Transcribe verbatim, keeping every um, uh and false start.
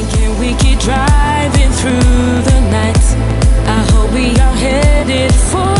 Can we keep driving through the night? I hope we are headed for